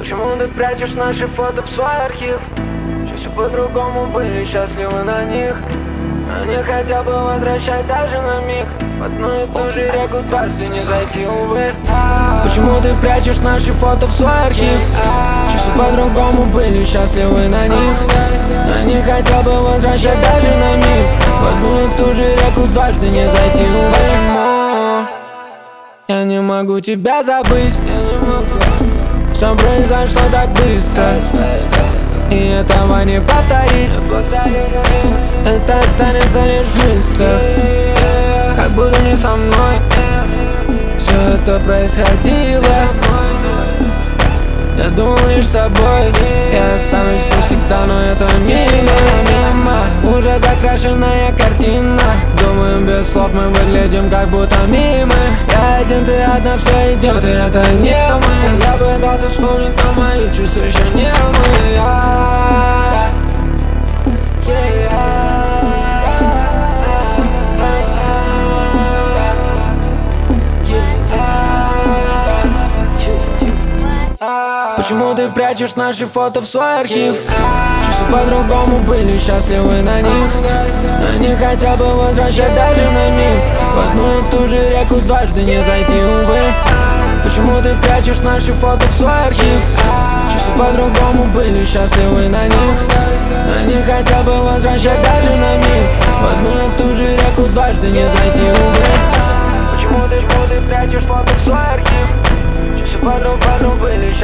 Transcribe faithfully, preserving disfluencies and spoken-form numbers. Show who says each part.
Speaker 1: Почему ты прячешь наши фото в свой архив? Что все по-другому, были счастливы на них. Они хотят бы возвращать даже на миг. В одну и ту же реку дважды не зайти, увы. Почему ты прячешь наши фото в свой архив? Что все по-другому, были счастливы на них. Они хотят бы возвращать даже на миг. В одну и ту же реку дважды не зайти, увы. Почему я не могу тебя забыть? Я не могу. Все произошло так быстро, и этого не повторить. Это останется лишь в мыслях, как будто не со мной все это происходило. Я думал лишь с тобой, я останусь навсегда, но это мимо, мимо. Уже закрашенная картина, думаю, без слов мы выглядим как будто мимо. Я один, ты одна, все идет, и это не мы. Я пытался вспомнить, но мои чувства еще не мы. Я, почему ты прячешь наши фото в свой архив? Чувства по-другому, были счастливы на них. Они хотят бы возвращать даже на миг. В одну и ту же реку дважды не зайти, увы. Почему ты прячешь наши фото в свой архив? Чувства по-другому, были счастливы на них. Они хотят бы возвращать даже на миг. В одну и ту же реку дважды не зайти, увы. Почему ты, почему ты прячешь фото в свой архив? Чувства по-другому, были